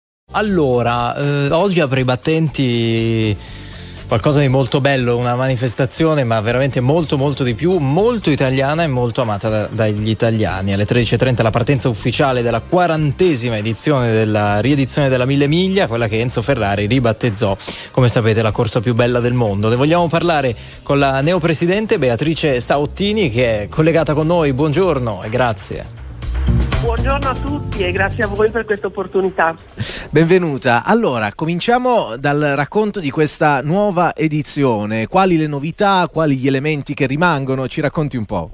Allora, eh, oggi apre i battenti qualcosa di molto bello, una manifestazione ma veramente molto molto di più, molto italiana e molto amata da, dagli italiani. Alle tredici e trenta la partenza ufficiale della quarantesima edizione della riedizione della Mille Miglia, quella che Enzo Ferrari ribattezzò, come sapete, la corsa più bella del mondo. Ne vogliamo parlare con la neopresidente Beatrice Sauttini, che è collegata con noi. Buongiorno e grazie. Buongiorno a tutti e grazie a voi per questa opportunità. Benvenuta. Allora, cominciamo dal racconto di questa nuova edizione. Quali le novità, quali gli elementi che rimangono? Ci racconti un po'.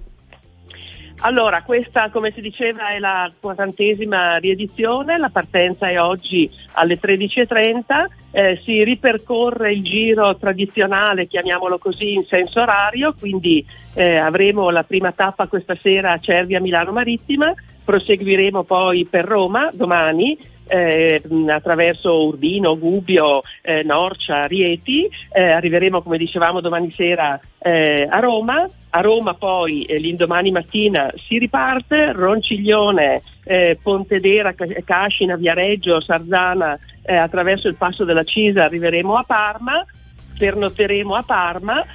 Allora, questa, come si diceva, è la quarantesima riedizione, la partenza è oggi alle tredici e trenta, eh, si ripercorre il giro tradizionale, chiamiamolo così, in senso orario, quindi eh, avremo la prima tappa questa sera a Cervia Milano Marittima, proseguiremo poi per Roma domani eh, attraverso Urbino, Gubbio, eh, Norcia, Rieti, eh, arriveremo come dicevamo domani sera eh, a Roma. A Roma poi eh, l'indomani mattina si riparte, Ronciglione, eh, Pontedera, Cascina, Viareggio, Sarzana, eh, attraverso il Passo della Cisa arriveremo a Parma. Pernotteremo a Parma,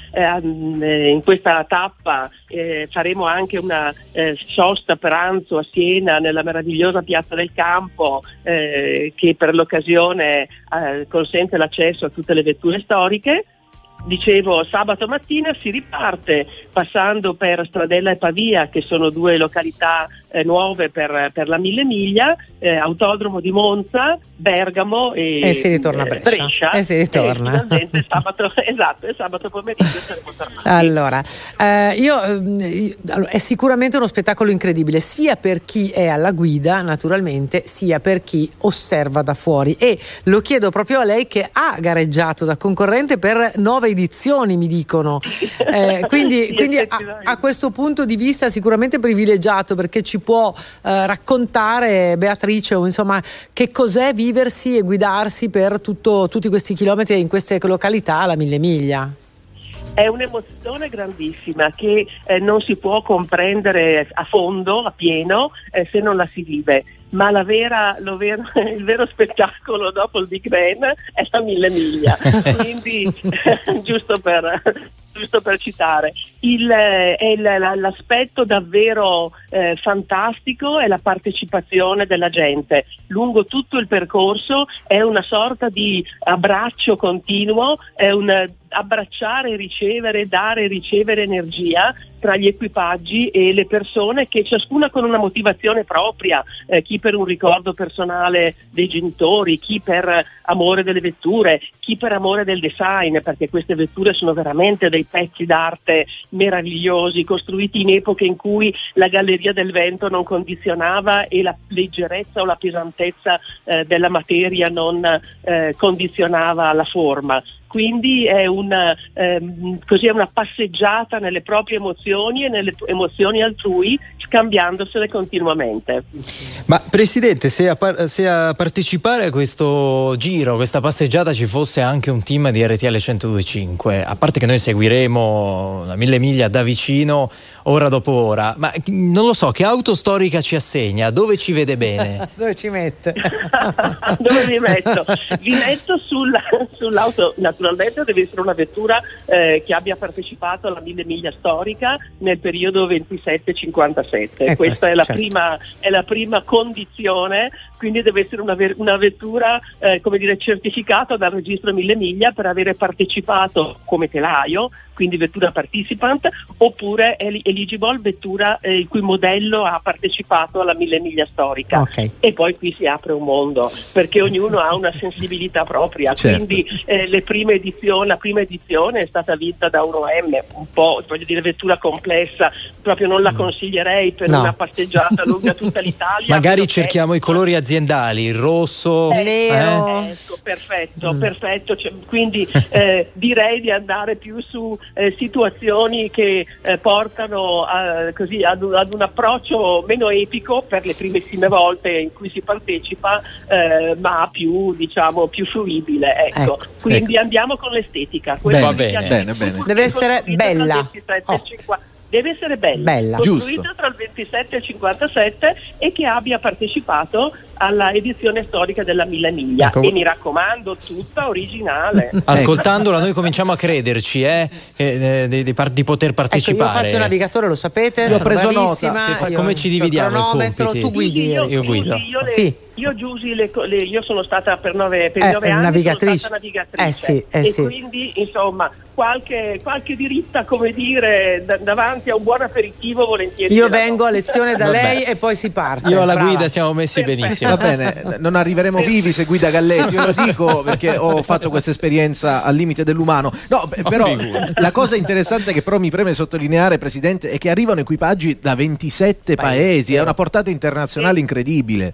eh, in questa tappa eh, faremo anche una eh, sosta pranzo a Siena nella meravigliosa Piazza del Campo eh, che per l'occasione eh, consente l'accesso a tutte le vetture storiche. Dicevo, sabato mattina si riparte passando per Stradella e Pavia, che sono due località eh, nuove per, per la Mille Miglia, eh, Autodromo di Monza, Bergamo e, e si ritorna a Brescia. Brescia e si ritorna. E sabato, esatto, e sabato pomeriggio saremo tornati. Allora, eh, io, eh, è sicuramente uno spettacolo incredibile, sia per chi è alla guida, naturalmente, sia per chi osserva da fuori. E lo chiedo proprio a lei, che ha gareggiato da concorrente per nove edizioni, mi dicono. Eh, quindi sì, quindi a, a questo punto di vista sicuramente privilegiato, perché ci può eh, raccontare, Beatrice, o insomma, che cos'è viversi e guidarsi per tutto, tutti questi chilometri in queste località alla Mille Miglia. È un'emozione grandissima che eh, non si può comprendere a fondo, a pieno, eh, se non la si vive. Ma la vera, lo vero, il vero spettacolo dopo il Big Ben è la Mille Miglia. Quindi, giusto per... giusto per citare, il, è l'aspetto davvero eh, fantastico è la partecipazione della gente lungo tutto il percorso, è una sorta di abbraccio continuo, è un abbracciare e ricevere, dare e ricevere energia tra gli equipaggi e le persone, che ciascuna con una motivazione propria, eh, chi per un ricordo personale dei genitori, chi per amore delle vetture, chi per amore del design, perché queste vetture sono veramente dei pezzi d'arte meravigliosi, costruiti in epoche in cui la galleria del vento non condizionava e la leggerezza o la pesantezza eh, della materia non eh, condizionava la forma. Quindi è una, ehm, così è una passeggiata nelle proprie emozioni e nelle emozioni altrui, scambiandosele continuamente. Ma Presidente, se a, par- se a partecipare a questo giro, questa passeggiata, ci fosse anche un team di R T L centodue e cinque, a parte che noi seguiremo la Mille Miglia da vicino ora dopo ora, ma non lo so, che auto storica ci assegna? Dove ci vede bene? Dove ci mette? Dove vi metto? Vi metto sulla, sull'auto. Naturalmente deve essere una vettura eh, che abbia partecipato alla Mille Miglia storica nel periodo ventisette cinquantasette. Eh, Questa questo, è la, certo. prima, è la prima condizione, quindi deve essere una, ver- una vettura eh, come dire, certificata dal registro Mille Miglia per avere partecipato come telaio, quindi vettura participant, oppure eligible vettura eh, il cui modello ha partecipato alla Mille Miglia storica. Okay. E poi qui si apre un mondo, perché ognuno ha una sensibilità propria, certo. Quindi eh, le prime edizioni, la prima edizione è stata vinta da uno M, un po', voglio dire, vettura complessa, proprio non la consiglierei per no. una passeggiata lunga tutta l'Italia. Magari cerchiamo i colori aziendali, il rosso, eh, nero. eh? Ecco, perfetto, mm. perfetto. Cioè, quindi eh, direi di andare più su eh, situazioni che eh, portano a, così, ad, un, ad un approccio meno epico per le primissime volte in cui si partecipa, eh, ma più, diciamo, più fruibile. Ecco. Ecco. Quindi ecco. andiamo con l'estetica. Bene, Quella bene, bene, bene. Deve essere bella. Oh. Deve essere bella, Bella. costruita Giusto. tra il ventisette e il cinquantasette e che abbia partecipato alla edizione storica della Mille Miglia. Ecco. E mi raccomando, tutta originale. Ascoltandola noi cominciamo a crederci eh, eh, di, di, par- di poter Ecco, io partecipare. faccio navigatore, lo sapete, Io ho sono preso bravissima. nota. Che fa- io- come ci il dividiamo i cronometro, compiti? tu guidi. Io, io guido. Giusy, io, le, Sì. io, Giusy, le, le, io sono stata per nove, per Eh, nove anni navigatrice. sono stata navigatrice. Eh sì, eh e sì. quindi insomma qualche, qualche diritta, come dire, da, davanti a un buon aperitivo volentieri. Io ce la vengo a do. lezione da Vabbè. lei e poi si parte. Io alla Brava. guida siamo messi Perfetto. benissimo. Va bene, non arriveremo vivi se guida Galletti, io lo dico perché ho fatto questa esperienza al limite dell'umano. No, beh, però figurati. la cosa interessante che però mi preme sottolineare, Presidente, è che arrivano equipaggi da ventisette Paesi, paesi, è una portata internazionale incredibile.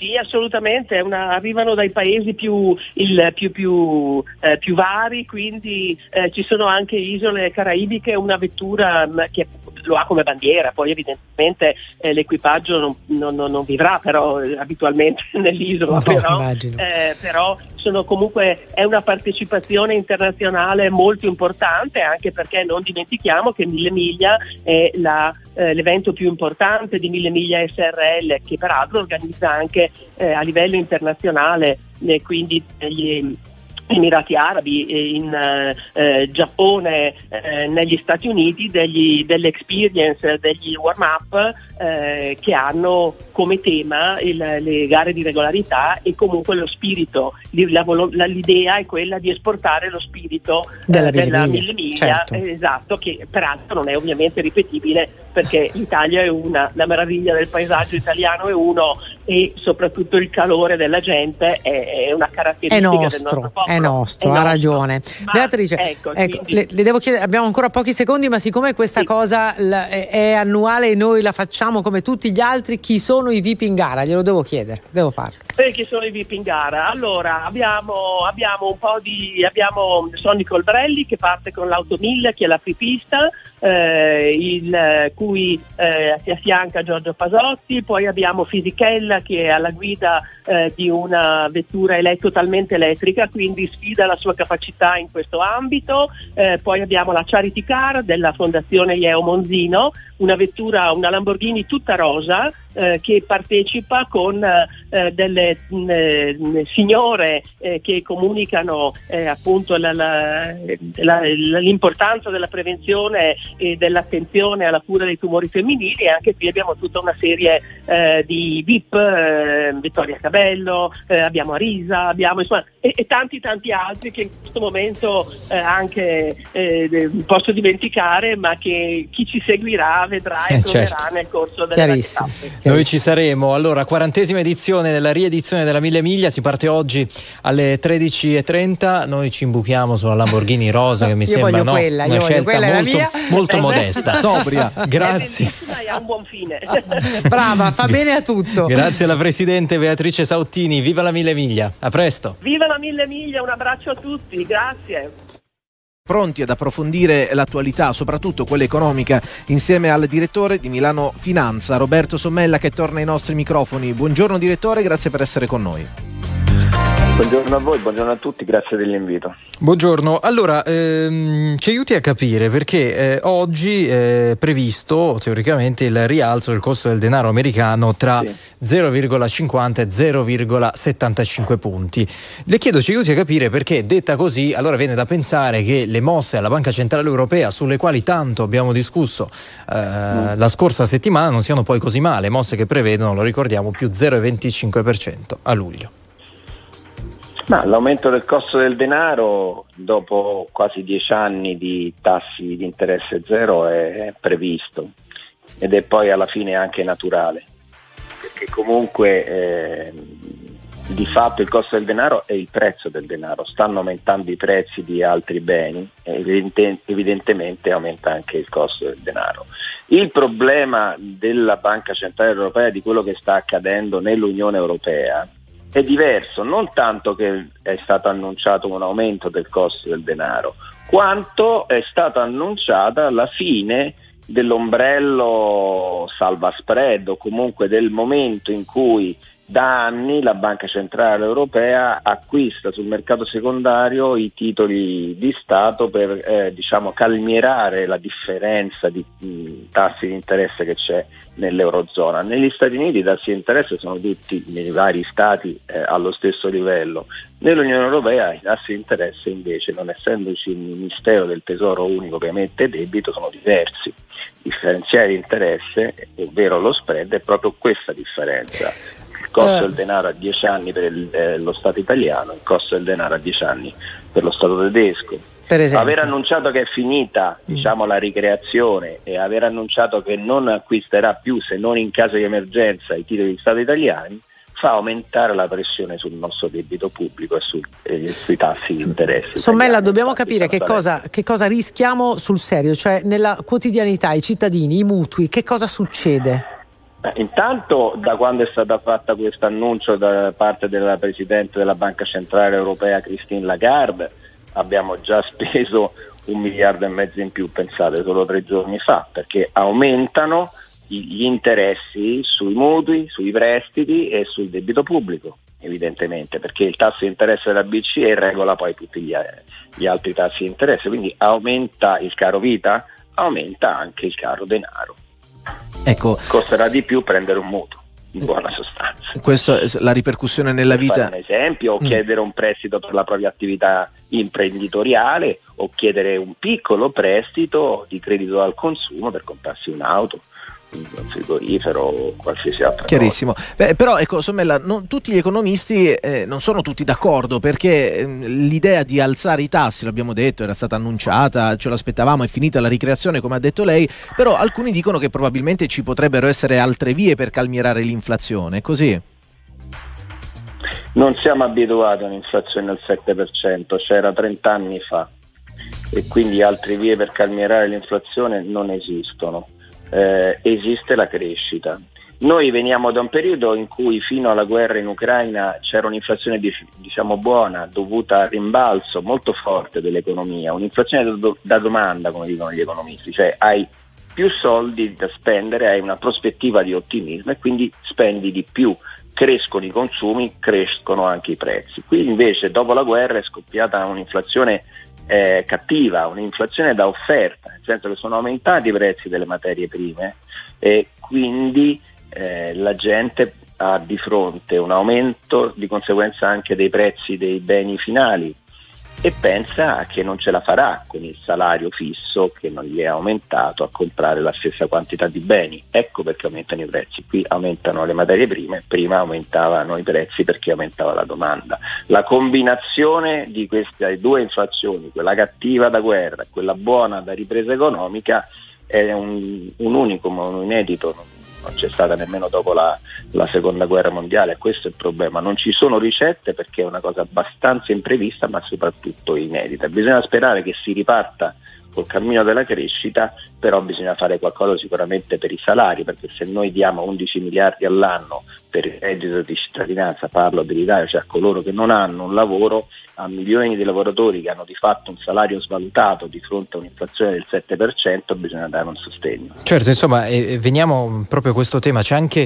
sì, assolutamente, è una, arrivano dai paesi più, il, più, più, eh, più vari, quindi eh, ci sono anche isole caraibiche, una vettura mh, che lo ha come bandiera, poi evidentemente eh, l'equipaggio non, non, non, non vivrà però eh, abitualmente nell'isola, no, però, eh, però sono comunque è una partecipazione internazionale molto importante, anche perché non dimentichiamo che Mille Miglia è la, eh, l'evento più importante di Mille Miglia S R L, che peraltro organizza anche eh, a livello internazionale, eh, quindi gli Emirati Arabi, in eh, Giappone, eh, negli Stati Uniti, degli, delle experience, degli warm-up eh, che hanno come tema il, le gare di regolarità e comunque lo spirito. La, la, l'idea è quella di esportare lo spirito della, eh, della Mille Miglia, certo. eh, esatto, che peraltro non è ovviamente ripetibile, perché l'Italia è una, la meraviglia del paesaggio italiano è uno, e soprattutto il calore della gente è, è una caratteristica è nostro, del nostro popolo. È nostro, è ha nostro. ragione. Ma, Beatrice, ecco, ecco, quindi... le, le devo chiedere, abbiamo ancora pochi secondi, ma siccome questa sì. cosa la, è, è annuale e noi la facciamo come tutti gli altri, chi sono i V I P in gara? Glielo devo chiedere, devo farlo. E chi sono i V I P in gara? Allora, abbiamo, abbiamo un po' di... abbiamo Sonny Colbrelli che parte con l'Auto mille, che è la apripista, eh, il cui eh, si affianca Giorgio Pasotti, poi abbiamo Fisichella che è alla guida eh, di una vettura ele- totalmente elettrica, quindi sfida la sua capacità in questo ambito, eh, poi abbiamo la Charity Car della Fondazione Ieo Monzino, una vettura, una Lamborghini tutta rosa, eh, che partecipa con eh, delle mh, signore eh, che comunicano eh, appunto la, la, la, l'importanza della prevenzione e dell'attenzione alla cura dei tumori femminili, e anche qui abbiamo tutta una serie eh, di V I P, eh, Vittoria Cabello, eh, abbiamo Arisa, abbiamo insomma, e, e tanti tanti altri che in questo momento eh, anche eh, posso dimenticare, ma che chi ci seguirà vedrà e eh, troverà certo. nel corso delle Chiarissimo. tappe. Noi ci saremo. Allora, quarantesima edizione della riedizione della Mille Miglia, si parte oggi alle tredici e trenta. Noi ci imbuchiamo sulla Lamborghini rosa, che mi io sembra no, quella, una scelta quella, molto, molto modesta, sobria. Grazie. E ha un buon fine. Brava, fa bene a tutto. Grazie alla presidente Beatrice Sauttini. Viva la Mille Miglia. A presto. Viva la Mille Miglia, un abbraccio a tutti, grazie. Pronti ad approfondire l'attualità, soprattutto quella economica, insieme al direttore di Milano Finanza, Roberto Sommella, che torna ai nostri microfoni. Buongiorno direttore, grazie per essere con noi. Buongiorno a voi, buongiorno a tutti, grazie dell'invito. Buongiorno, allora ehm, ci aiuti a capire perché eh, oggi è previsto teoricamente il rialzo del costo del denaro americano tra sì. zero virgola cinquanta e zero virgola settantacinque punti. Le chiedo, ci aiuti a capire perché, detta così, allora viene da pensare che le mosse alla Banca Centrale Europea, sulle quali tanto abbiamo discusso eh, mm. la scorsa settimana, non siano poi così male, mosse che prevedono, lo ricordiamo, più zero virgola venticinque per cento a luglio. Ma l'aumento del costo del denaro dopo quasi dieci anni di tassi di interesse zero è previsto, ed è poi alla fine anche naturale, perché comunque eh, di fatto il costo del denaro è il prezzo del denaro, stanno aumentando i prezzi di altri beni e evidente, evidentemente aumenta anche il costo del denaro. Il problema della Banca Centrale Europea, di quello che sta accadendo nell'Unione Europea, è diverso, non tanto che è stato annunciato un aumento del costo del denaro, quanto è stata annunciata la fine dell'ombrello salva spread, o comunque del momento in cui da anni la Banca Centrale Europea acquista sul mercato secondario i titoli di Stato per eh, diciamo calmierare la differenza di mh, tassi di interesse che c'è nell'Eurozona. Negli Stati Uniti i tassi di interesse sono tutti nei vari stati eh, allo stesso livello. Nell'Unione Europea i tassi di interesse invece, non essendoci il Ministero del Tesoro unico che emette debito, sono diversi. Il differenziale di interesse, ovvero lo spread, è proprio questa differenza. Il costo eh. del denaro a dieci anni per il, eh, lo Stato italiano, il costo del denaro a dieci anni per lo Stato tedesco. Per esempio. Aver annunciato che è finita diciamo, la ricreazione e aver annunciato che non acquisterà più, se non in caso di emergenza, i titoli di Stato italiani, fa aumentare la pressione sul nostro debito pubblico e sul, eh, sui tassi di interesse. Sommella, dobbiamo capire che cosa, che cosa rischiamo sul serio, cioè nella quotidianità, i cittadini, i mutui, che cosa succede? Eh, intanto, da quando è stato fatto questo annuncio da parte della Presidente della Banca Centrale Europea Christine Lagarde, abbiamo già speso un miliardo e mezzo in più, pensate, solo tre giorni fa, perché aumentano gli interessi sui mutui, sui prestiti e sul debito pubblico, evidentemente, perché il tasso di interesse della B C E regola poi tutti gli, gli altri tassi di interesse, quindi aumenta il caro vita, aumenta anche il caro denaro. Ecco, costerà di più prendere un mutuo, in buona sostanza. Questa è la ripercussione nella per vita. Fare un esempio, o mm. chiedere un prestito per la propria attività imprenditoriale, o chiedere un piccolo prestito di credito al consumo per comprarsi un'auto, un frigorifero o qualsiasi altra Chiarissimo. cosa. Beh, però ecco, Sommella, non, tutti gli economisti eh, non sono tutti d'accordo, perché eh, l'idea di alzare i tassi, l'abbiamo detto, era stata annunciata, ce l'aspettavamo, è finita la ricreazione come ha detto lei, però alcuni dicono che probabilmente ci potrebbero essere altre vie per calmierare l'inflazione, così? Non siamo abituati a un'inflazione del sette per cento, c'era trenta anni fa, e quindi altre vie per calmierare l'inflazione non esistono. Eh, esiste la crescita. Noi veniamo da un periodo in cui fino alla guerra in Ucraina c'era un'inflazione diciamo buona, dovuta al rimbalzo molto forte dell'economia, un'inflazione da, do- da domanda, come dicono gli economisti, cioè hai più soldi da spendere, hai una prospettiva di ottimismo e quindi spendi di più, crescono i consumi, crescono anche i prezzi. Qui invece dopo la guerra è scoppiata un'inflazione Eh, cattiva, un'inflazione da offerta, nel senso che sono aumentati i prezzi delle materie prime e quindi eh, la gente ha di fronte un aumento di conseguenza anche dei prezzi dei beni finali e pensa che non ce la farà con il salario fisso che non gli è aumentato a comprare la stessa quantità di beni. Ecco perché aumentano i prezzi. Qui aumentano le materie prime, prima aumentavano i prezzi perché aumentava la domanda. La combinazione di queste due inflazioni, quella cattiva da guerra e quella buona da ripresa economica, è un, un unicum, un inedito. Non c'è stata nemmeno dopo la, la seconda guerra mondiale, questo è il problema. Non ci sono ricette perché è una cosa abbastanza imprevista ma soprattutto inedita. Bisogna sperare che si riparta col cammino della crescita, però bisogna fare qualcosa sicuramente per i salari, perché se noi diamo undici miliardi all'anno per il reddito di cittadinanza, parlo dell'Italia, cioè a coloro che non hanno un lavoro, a milioni di lavoratori che hanno di fatto un salario svalutato di fronte a un'inflazione del sette per cento, bisogna dare un sostegno. Certo, insomma, e veniamo proprio a questo tema, c'è anche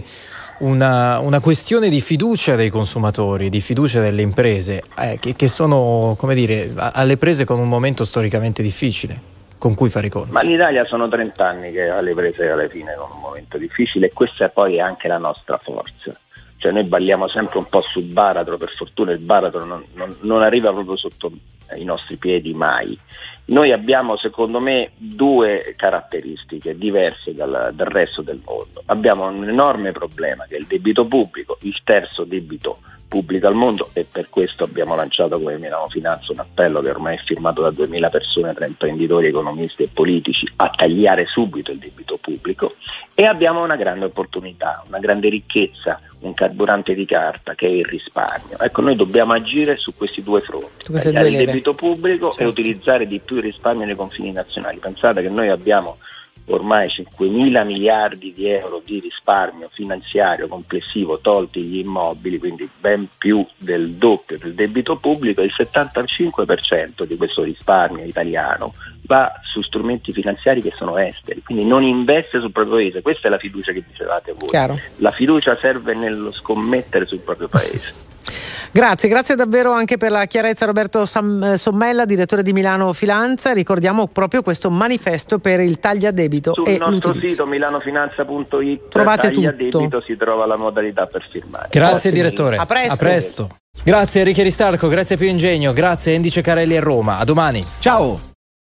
una, una questione di fiducia dei consumatori, di fiducia delle imprese, eh, che, che sono, come dire, alle prese con un momento storicamente difficile con cui fare i conti. Ma in Italia sono trenta anni che alle prese alla fine con un momento difficile, e questa poi è anche la nostra forza. Cioè noi balliamo sempre un po' sul baratro, per fortuna il baratro non, non, non arriva proprio sotto i nostri piedi mai. Noi abbiamo secondo me due caratteristiche diverse dal, dal resto del mondo. Abbiamo un enorme problema che è il debito pubblico, il terzo debito pubblico al mondo, e per questo abbiamo lanciato come Milano Finanza un appello che ormai è firmato da duemila persone tra imprenditori, economisti e politici a tagliare subito il debito pubblico, e abbiamo una grande opportunità, una grande ricchezza, un carburante di carta che è il risparmio. Ecco, noi dobbiamo agire su questi due fronti, tagliare il debito pubblico, certo, e utilizzare di più il risparmio nei confini nazionali. Pensate che noi abbiamo ormai cinquemila miliardi di euro di risparmio finanziario complessivo, tolti gli immobili, quindi ben più del doppio del debito pubblico, e il settantacinque per cento di questo risparmio italiano va su strumenti finanziari che sono esteri, quindi non investe sul proprio paese. Questa è la fiducia che dicevate voi. Chiaro. La fiducia serve nello scommettere sul proprio paese. Grazie, grazie davvero anche per la chiarezza Roberto Sam- Sommella, direttore di Milano Finanza. Ricordiamo proprio questo manifesto per il tagliadebito sul e nostro l'utilizzo. sito milanofinanza punto it, trovate taglia tutto. debito, si trova la modalità per firmare. Grazie direttore, a presto. A presto. Grazie Enrico Aristarco, grazie a Pio Ingegno, grazie Endice Carelli a Roma, a domani. Ciao.